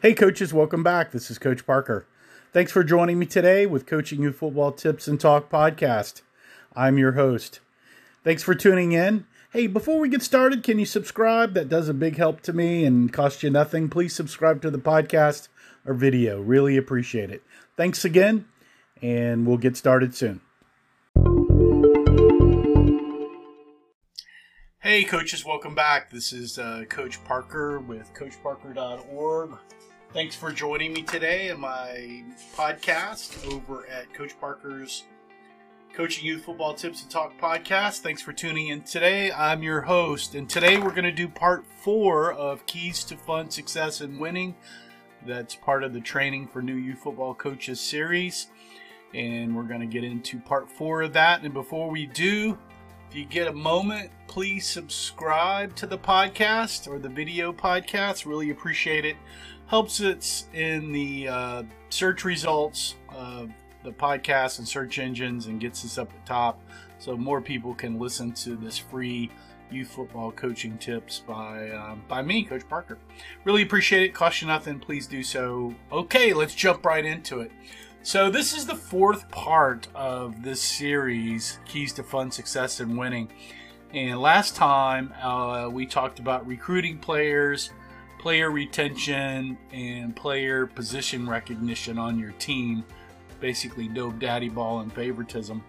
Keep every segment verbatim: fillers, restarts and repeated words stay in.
Hey coaches, welcome back. This is Coach Parker. Thanks for joining me today with Coaching You Football Tips and Talk podcast. I'm your host. Thanks for tuning in. Hey, before we get started, can you subscribe? That does a big help to me and costs you nothing. Please subscribe to the podcast or video. Really appreciate it. Thanks again, and we'll get started soon. Hey coaches, welcome back. This is uh, Coach Parker with coach parker dot org. Thanks for joining me today in my podcast over at Coach Parker's Coaching Youth Football Tips and Talk podcast. Thanks for tuning in today. I'm your host, and today we're going to do part four of Keys to Fun Success and Winning. That's part of the Training for New Youth Football Coaches series, and we're going to get into part four of that. And before we do, if you get a moment, please subscribe to the podcast or the video podcast. Really appreciate it. Helps us in the uh, search results of the podcast and search engines and gets us up at top so more people can listen to this free youth football coaching tips by um, by me, Coach Parker. Really appreciate it. Cost you nothing. Please do so. Okay, let's jump right into it. So this is the fourth part of this series, Keys to Fun Success and Winning. And last time uh, we talked about recruiting players, player retention, and player position recognition on your team. Basically, no daddy ball and favoritism.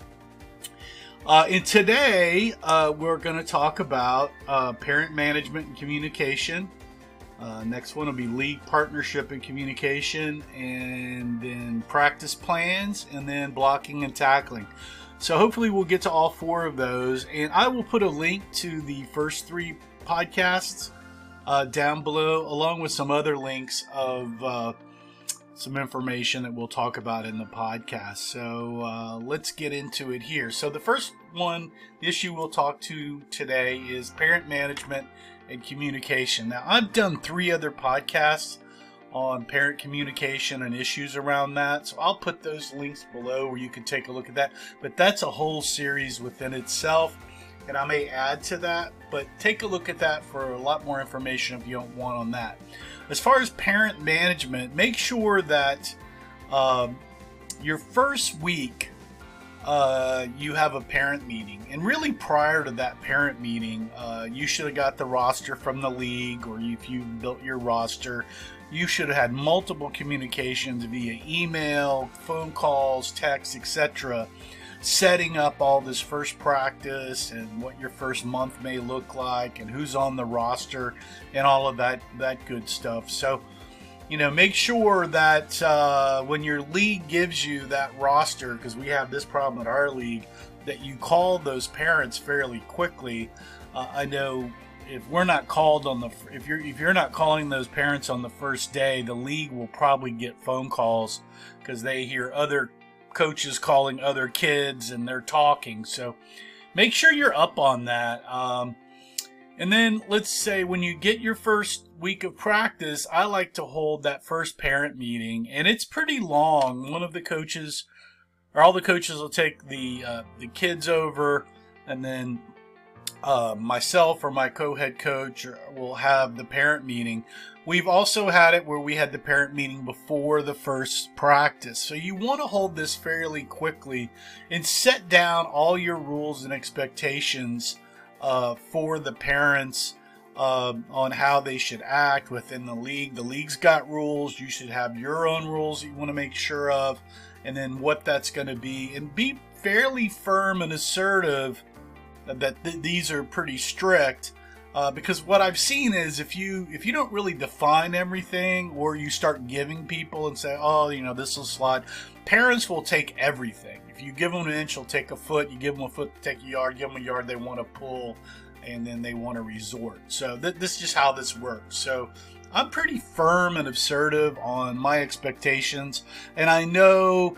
Uh, and today, uh, we're going to talk about uh, parent management and communication. Uh, next one will be league partnership and communication, and then practice plans, and then blocking and tackling. So hopefully we'll get to all four of those, and I will put a link to the first three podcasts uh, down below, along with some other links of uh, some information that we'll talk about in the podcast. So uh, let's get into it here. So the first one, the issue we'll talk to today is parent management and communication. Now, I've done three other podcasts on parent communication and issues around that, so I'll put those links below where you can take a look at that. But that's a whole series within itself, and I may add to that, but take a look at that for a lot more information if you don't want on that. As far as parent management, make sure that um, your first week uh, you have a parent meeting. And really prior to that parent meeting, uh, you should have got the roster from the league, or if you built your roster, you should have had multiple communications via email, phone calls, text, et cetera, setting up all this first practice and what your first month may look like and who's on the roster and all of that that good stuff. So, you know, make sure that uh, when your league gives you that roster, because we have this problem at our league, that you call those parents fairly quickly. Uh, I know if we're not called on the if you're if you're not calling those parents on the first day, the league will probably get phone calls because they hear other coaches calling other kids and they're talking. So make sure you're up on that. Um, and then let's say when you get your first week of practice, I like to hold that first parent meeting, and it's pretty long. One of the coaches or all the coaches will take the uh, the kids over, and then uh, myself or my co-head coach will have the parent meeting. We've also had it where we had the parent meeting before the first practice. So you want to hold this fairly quickly and set down all your rules and expectations uh, for the parents uh, on how they should act within the league. The league's got rules. You should have your own rules that you want to make sure of, and then what that's going to be. And be fairly firm and assertive that th- these are pretty strict. Uh, because what I've seen is if you if you don't really define everything, or you start giving people and say, oh, you know, this will slide, parents will take everything. If you give them an inch, they'll take a foot. You give them a foot, take a yard. Give them a yard, they want to pull, and then they want to resort. So th- this is just how this works. So I'm pretty firm and assertive on my expectations, and I know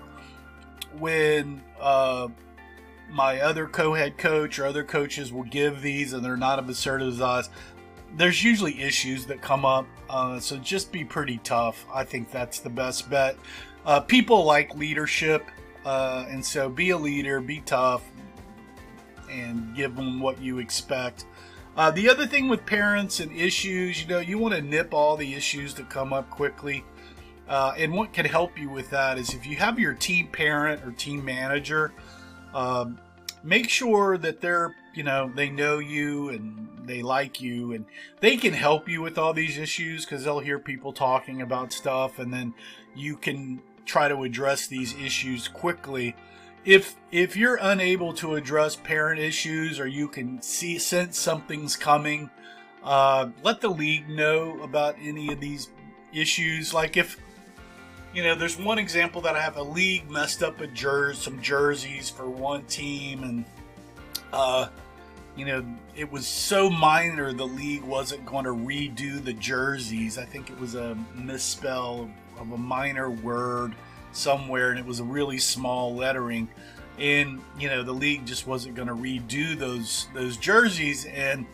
when uh, my other co-head coach or other coaches will give these and they're not as assertive as us, there's usually issues that come up. Uh, so just be pretty tough. I think that's the best bet. Uh, people like leadership, uh, and so be a leader, be tough, and give them what you expect. Uh, the other thing with parents and issues, you know, you want to nip all the issues that come up quickly. Uh, and what can help you with that is if you have your team parent or team manager, um, make sure that they're, you know, they know you and they like you and they can help you with all these issues, because they'll hear people talking about stuff, and then you can try to address these issues quickly. If if you're unable to address parent issues, or you can see sense something's coming, uh, let the league know about any of these issues. Like if, you know, there's one example that I have, a league messed up a jer- some jerseys for one team, and uh, you know, it was so minor the league wasn't going to redo the jerseys. I think it was a misspell of a minor word somewhere, and it was a really small lettering, and you know, the league just wasn't going to redo those those jerseys, and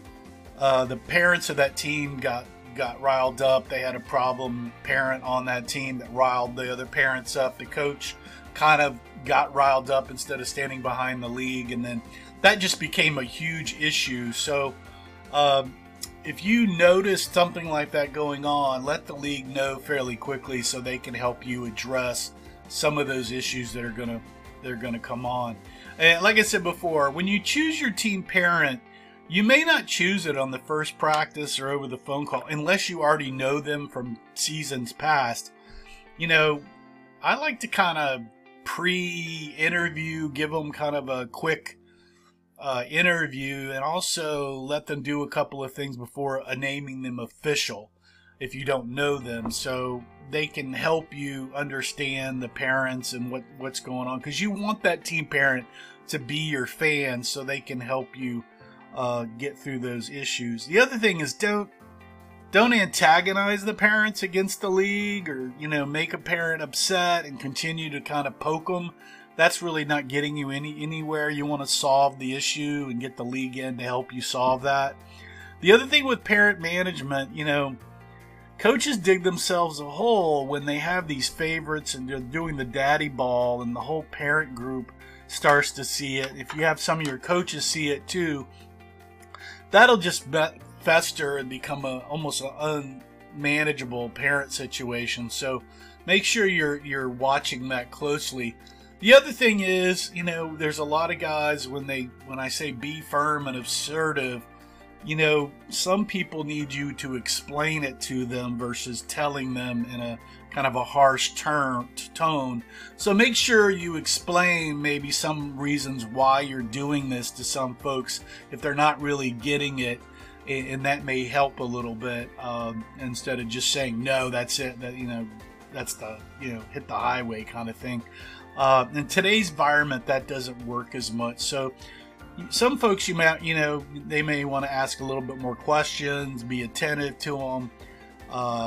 uh, the parents of that team got got riled up. They had a problem parent on that team that riled the other parents up. The coach kind of got riled up instead of standing behind the league, and then that just became a huge issue. So um, if you notice something like that going on, let the league know fairly quickly so they can help you address some of those issues that are gonna they're gonna come on. And like I said before, when you choose your team parent, you may not choose it on the first practice or over the phone call unless you already know them from seasons past. You know, I like to kind of pre-interview, give them kind of a quick uh, interview, and also let them do a couple of things before uh, naming them official if you don't know them, so they can help you understand the parents and what, what's going on, because you want that team parent to be your fan so they can help you uh, get through those issues. The other thing is don't don't antagonize the parents against the league, or you know, make a parent upset and continue to kind of poke them. That's really not getting you any anywhere. You want to solve the issue and get the league in to help you solve that. The other thing with parent management, you know, coaches dig themselves a hole when they have these favorites and they're doing the daddy ball, and the whole parent group starts to see it. If you have some of your coaches see it too, that'll just fester and become a almost an unmanageable parent situation. So make sure you're you're watching that closely. The other thing is, you know, there's a lot of guys, when they when I say be firm and assertive, you know, some people need you to explain it to them versus telling them in a kind of a harsh term, tone. So make sure you explain maybe some reasons why you're doing this to some folks if they're not really getting it, and that may help a little bit, um, instead of just saying, no, that's it, that, you know, that's the, you know, hit the highway kind of thing. Uh, in today's environment, that doesn't work as much. So some folks, you might, you know, they may want to ask a little bit more questions, be attentive to them, uh,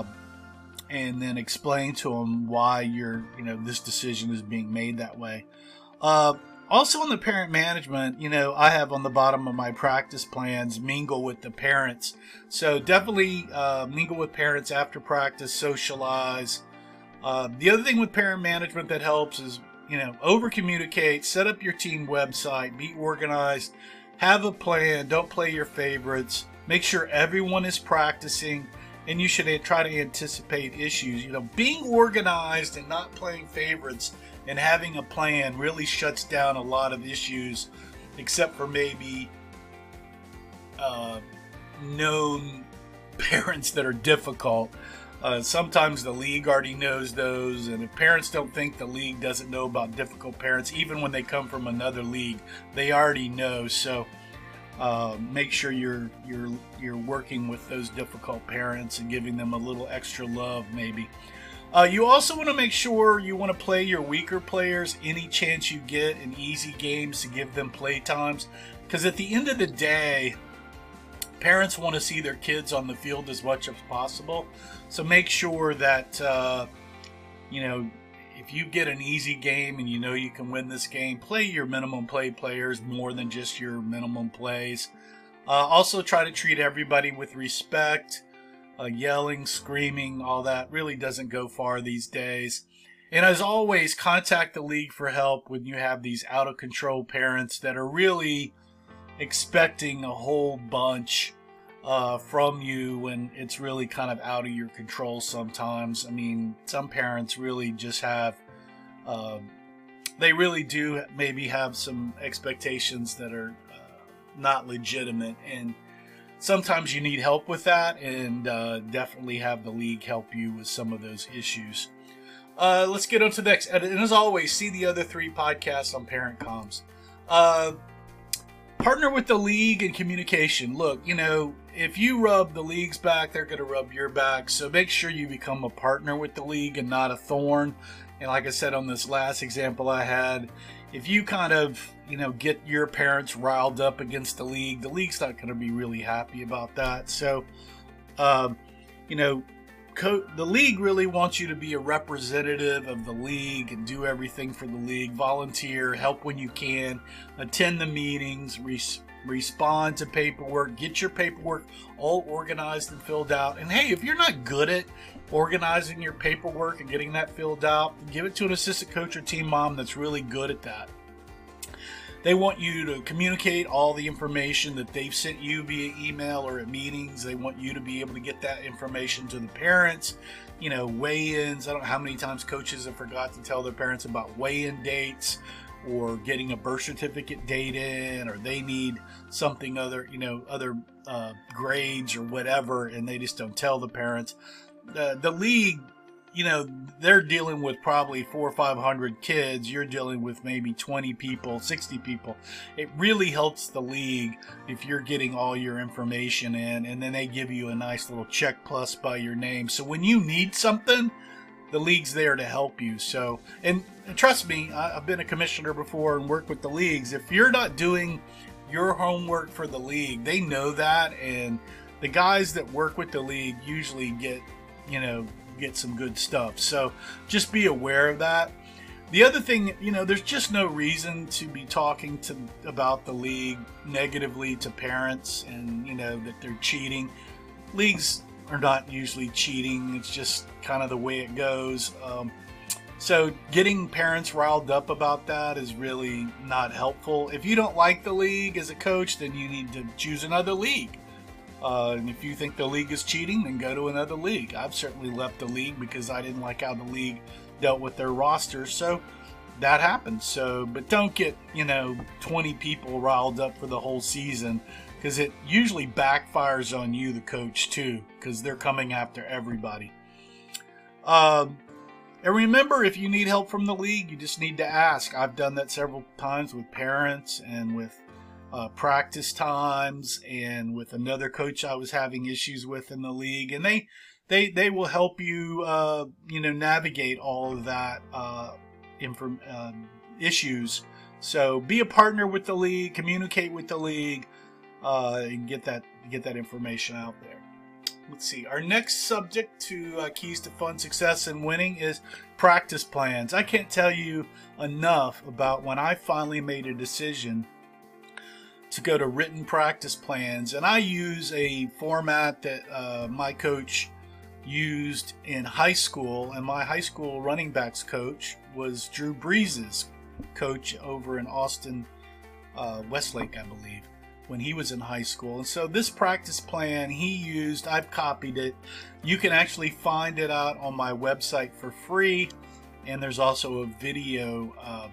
and then explain to them why you're, you know, this decision is being made that way. Uh, also, in the parent management, you know, I have on the bottom of my practice plans, mingle with the parents. So definitely uh, mingle with parents after practice, socialize. Uh, the other thing with parent management that helps is, you know, over communicate, set up your team website, be organized, have a plan, don't play your favorites, make sure everyone is practicing, and you should try to anticipate issues. You know, being organized and not playing favorites and having a plan really shuts down a lot of issues, except for maybe uh, known parents that are difficult. Uh, sometimes the league already knows those, and if parents don't think the league doesn't know about difficult parents, even when they come from another league, they already know. So uh, make sure you're you're you're working with those difficult parents and giving them a little extra love, maybe. Uh, you also want to make sure you want to play your weaker players any chance you get in easy games to give them play times, because at the end of the day, parents want to see their kids on the field as much as possible. So make sure that, uh, you know, if you get an easy game and you know you can win this game, play your minimum play players more than just your minimum plays. Uh, also try to treat everybody with respect. Uh, yelling, screaming, all that really doesn't go far these days. And as always, contact the league for help when you have these out of control parents that are really expecting a whole bunch uh, from you when it's really kind of out of your control sometimes. I mean, some parents really just have, uh, they really do maybe have some expectations that are uh, not legitimate, and sometimes you need help with that, and uh, definitely have the league help you with some of those issues. Uh, let's get on to the next. And as always, see the other three podcasts on Parent Comms. Uh, partner with the league and communication. Look, you know, if you rub the league's back, they're going to rub your back. So make sure you become a partner with the league and not a thorn. And like I said on this last example I had, if you kind of, you know, get your parents riled up against the league, the league's not going to be really happy about that. So, um, you know, co- the league really wants you to be a representative of the league and do everything for the league. Volunteer, help when you can, attend the meetings, res- respond to paperwork, get your paperwork all organized and filled out. And hey, if you're not good at organizing your paperwork and getting that filled out, give it to an assistant coach or team mom that's really good at that. They want you to communicate all the information that they've sent you via email or at meetings. They want you to be able to get that information to the parents, you know, weigh-ins. I don't know how many times coaches have forgot to tell their parents about weigh-in dates, or getting a birth certificate date in, or they need something other, you know, other uh, grades or whatever, and they just don't tell the parents. The, the league, you know, they're dealing with probably four or five hundred kids. You're dealing with maybe twenty people, sixty people. It really helps the league if you're getting all your information in, and then they give you a nice little check plus by your name. So when you need something, the league's there to help you. So, and, and trust me, I, I've been a commissioner before and worked with the leagues. If you're not doing your homework for the league, they know that, and the guys that work with the league usually get, you know, get some good stuff. So just be aware of that. The other thing, you know, there's just no reason to be talking to about the league negatively to parents, and, you know, that they're cheating. Leagues are not usually cheating. It's just kind of the way it goes. Um, so getting parents riled up about that is really not helpful. If you don't like the league as a coach, then you need to choose another league. Uh, and if you think the league is cheating, then go to another league. I've certainly left the league because I didn't like how the league dealt with their roster. So that happens. So, but don't get, you know, twenty people riled up for the whole season, because it usually backfires on you, the coach, too, because they're coming after everybody. Um, and remember, if you need help from the league, you just need to ask. I've done that several times with parents and with uh, practice times, and with another coach I was having issues with in the league, and they they they will help you, uh, you know, navigate all of that uh, inform um, issues. So be a partner with the league, communicate with the league. Uh, and get that get that information out there. Let's see. Our next subject to uh, keys to fun, success, and winning is practice plans. I can't tell you enough about when I finally made a decision to go to written practice plans, and I use a format that uh, my coach used in high school, and my high school running backs coach was Drew Brees' coach over in Austin, uh, Westlake, I believe, when he was in high school. And so this practice plan he used, I've copied it. You can actually find it out on my website for free, and there's also a video uh,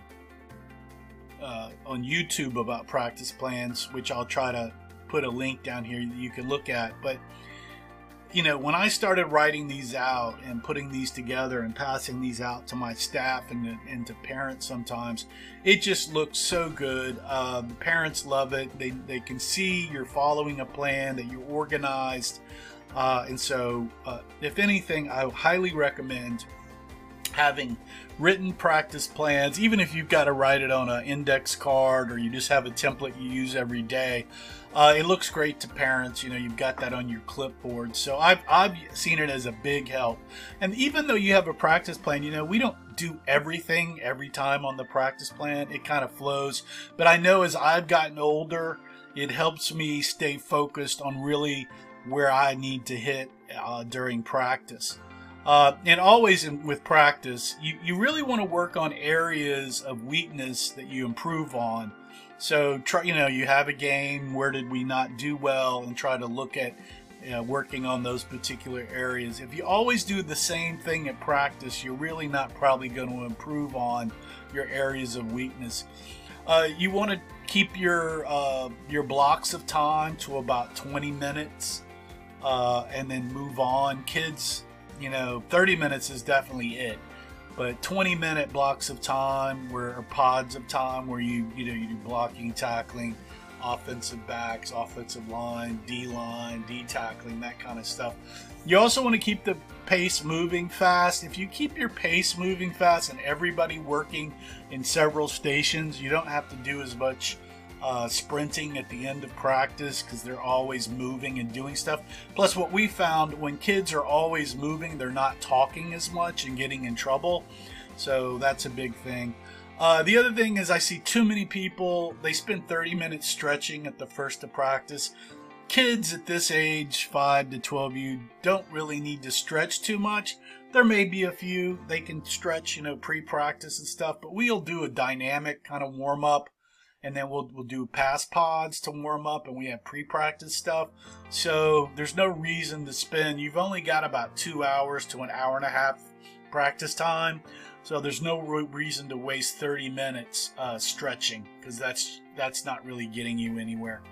uh, on YouTube about practice plans, which I'll try to put a link down here that you can look at. But you know, when I started writing these out and putting these together and passing these out to my staff and, and to parents sometimes, it just looks so good. Uh, the parents love it. They, they can see you're following a plan, that you're organized. Uh, and so, uh, if anything, I highly recommend having written practice plans, even if you've got to write it on an index card or you just have a template you use every day. Uh, it looks great to parents. You know, you've got that on your clipboard. So I've, I've seen it as a big help. And even though you have a practice plan, you know, we don't do everything every time on the practice plan. It kind of flows. But I know as I've gotten older, it helps me stay focused on really where I need to hit uh, during practice. Uh, and always in, with practice, you, you really want to work on areas of weakness that you improve on. So try, you know, you have a game. Where did we not do well, and try to look at you know, working on those particular areas. If you always do the same thing at practice, you're really not probably going to improve on your areas of weakness. Uh, you want to keep your uh, your blocks of time to about twenty minutes, uh, and then move on. Kids, you know, thirty minutes is definitely it, but twenty minute blocks of time, where or pods of time, where you you know you do blocking, tackling, offensive backs, offensive line, D line, D tackling, that kind of stuff. You also want to keep the pace moving fast. If you keep your pace moving fast and everybody working in several stations, you don't have to do as much uh, sprinting at the end of practice, because they're always moving and doing stuff. Plus, what we found, when kids are always moving, they're not talking as much and getting in trouble. So that's a big thing. Uh, the other thing is, I see too many people, they spend thirty minutes stretching at the first of practice. Kids at this age, five to twelve, you don't really need to stretch too much. There may be a few, they can stretch, you know, pre-practice and stuff, but we'll do a dynamic kind of warm-up, and then we'll, we'll do pass pods to warm up, and we have pre-practice stuff. So there's no reason to spend, you've only got about two hours to an hour and a half practice time. So there's no reason to waste thirty minutes uh, stretching, because that's that's not really getting you anywhere.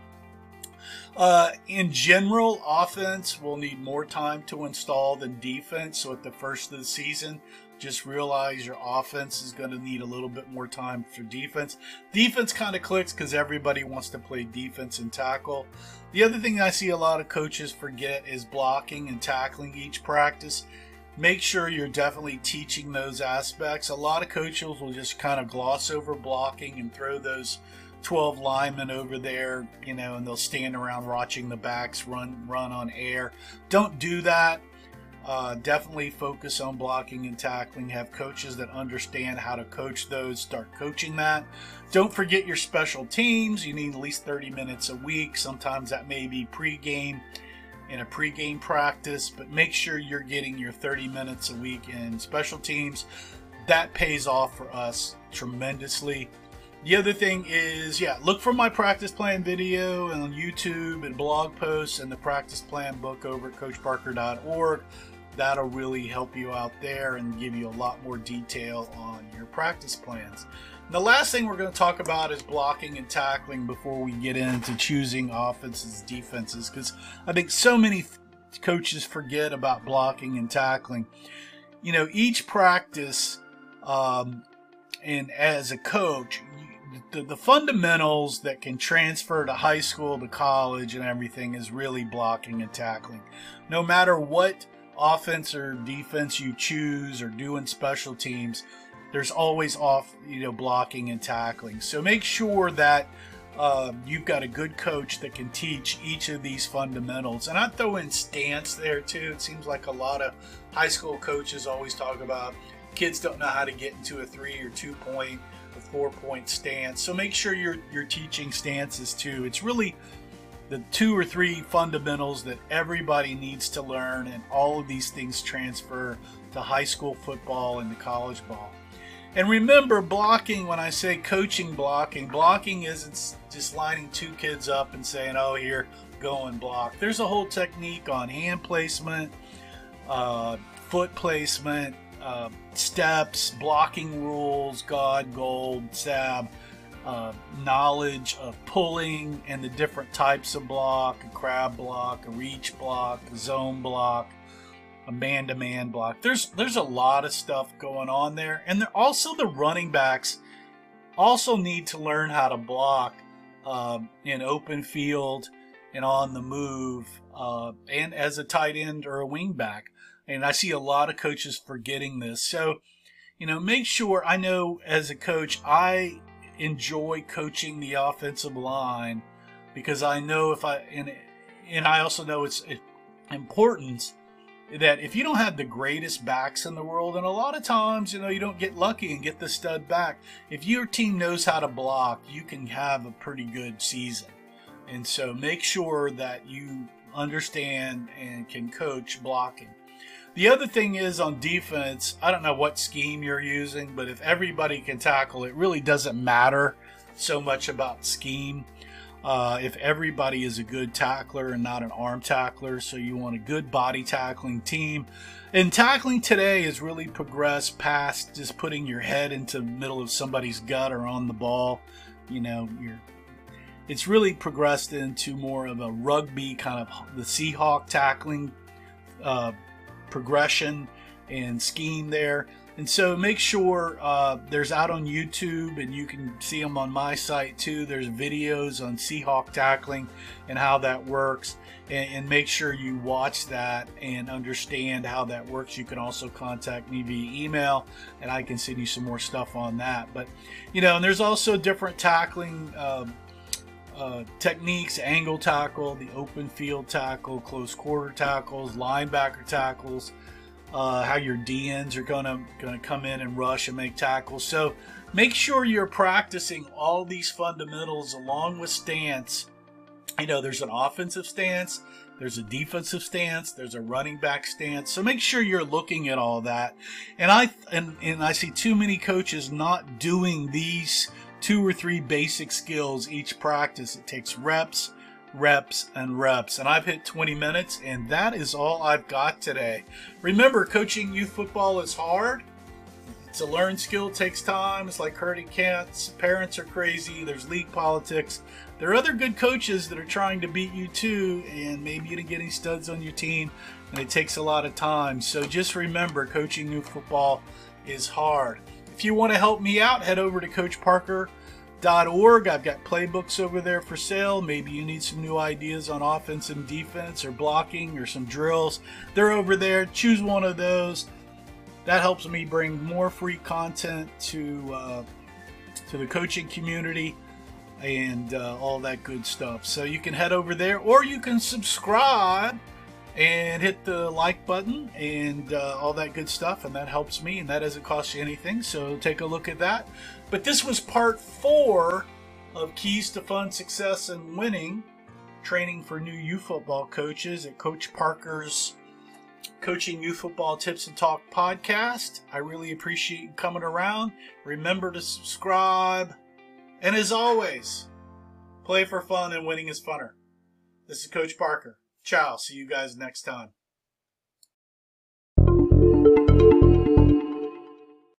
Uh, in general, offense will need more time to install than defense. So at the first of the season, just realize your offense is going to need a little bit more time for defense. Defense kind of clicks because everybody wants to play defense and tackle. The other thing I see a lot of coaches forget is blocking and tackling each practice. Make sure you're definitely teaching those aspects. A lot of coaches will just kind of gloss over blocking and throw those twelve linemen over there, you know, and they'll stand around watching the backs run run on air. Don't do that. Uh, definitely focus on blocking and tackling. Have coaches that understand how to coach those. Start coaching that. Don't forget your special teams. You need at least thirty minutes a week. Sometimes that may be pregame in a pregame practice, but make sure you're getting your thirty minutes a week in special teams. That pays off for us tremendously. The other thing is, yeah, look for my practice plan video on YouTube and blog posts and the practice plan book over at coach parker dot org. That'll really help you out there and give you a lot more detail on your practice plans. And the last thing we're going to talk about is blocking and tackling before we get into choosing offenses, defenses, because I think so many coaches forget about blocking and tackling. You know, each practice, um, and as a coach, The, the fundamentals that can transfer to high school, to college, and everything is really blocking and tackling. No matter what offense or defense you choose or do in special teams, there's always off, you know, blocking and tackling. So make sure that uh, you've got a good coach that can teach each of these fundamentals. And I throw in stance there too. It seems like a lot of high school coaches always talk about kids don't know how to get into a three or two point a four-point stance. So make sure you're you're teaching stances too. It's really the two or three fundamentals that everybody needs to learn, and all of these things transfer to high school football and to college ball. And remember, blocking, when I say coaching blocking, blocking isn't just lining two kids up and saying, oh, here, go and block. There's a whole technique on hand placement, uh, foot placement, Uh, steps, blocking rules, God, gold, sab, uh, knowledge of pulling and the different types of block, a crab block, a reach block, a zone block, a man-to-man block. There's there's a lot of stuff going on there. And there, also the running backs also need to learn how to block uh, in open field and on the move, uh, and as a tight end or a wing back. And I see a lot of coaches forgetting this. So, you know, make sure, I know as a coach, I enjoy coaching the offensive line, because I know if I, and, and I also know it's important that if you don't have the greatest backs in the world, and a lot of times, you know, you don't get lucky and get the stud back. If your team knows how to block, you can have a pretty good season. And so make sure that you understand and can coach blocking. The other thing is on defense, I don't know what scheme you're using, but if everybody can tackle, it really doesn't matter. so much about scheme. Uh, if everybody is a good tackler and not an arm tackler, so you want a good body tackling team. And tackling today has really progressed past just putting your head into the middle of somebody's gut or on the ball. You know, you're, it's really progressed into more of a rugby kind of the Seahawk tackling uh, progression and scheme there. And so make sure uh, there's out on YouTube, and you can see them on my site too. There's videos on Seahawk tackling and how that works. And, and make sure you watch that and understand how that works. You can also contact me via email, and I can send you some more stuff on that. But, you know, and there's also different tackling um, uh, techniques: angle tackle, the open field tackle, close quarter tackles, linebacker tackles. Uh, how your D Ns are gonna gonna come in and rush and make tackles. So make sure you're practicing all these fundamentals along with stance. You know, there's an offensive stance, there's a defensive stance, there's a running back stance. So make sure you're looking at all that. And I and, and I see too many coaches not doing these two or three basic skills each practice. It takes reps, reps and reps, and I've hit twenty minutes, and that is all I've got today. Remember, coaching youth football is hard. It's a learned skill, it takes time. It's like herding cats. Parents are crazy. There's league politics. There are other good coaches that are trying to beat you too, and maybe you didn't get any studs on your team, and it takes a lot of time. So just remember, coaching youth football is hard. If you want to help me out, head over to Coach Parker dot org. I've got playbooks over there for sale. Maybe you need some new ideas on offense and defense or blocking or some drills. They're over there. Choose one of those. That helps me bring more free content to uh, to the coaching community and uh, all that good stuff. So you can head over there, or you can subscribe and hit the like button and uh, all that good stuff, and that helps me, and that doesn't cost you anything. So take a look at that. But this was part four of Keys to Fun Success and Winning, training for new youth football coaches at Coach Parker's Coaching Youth Football Tips and Talk podcast. I really appreciate you coming around. Remember to subscribe. And as always, play for fun, and winning is funner. This is Coach Parker. Ciao. See you guys next time.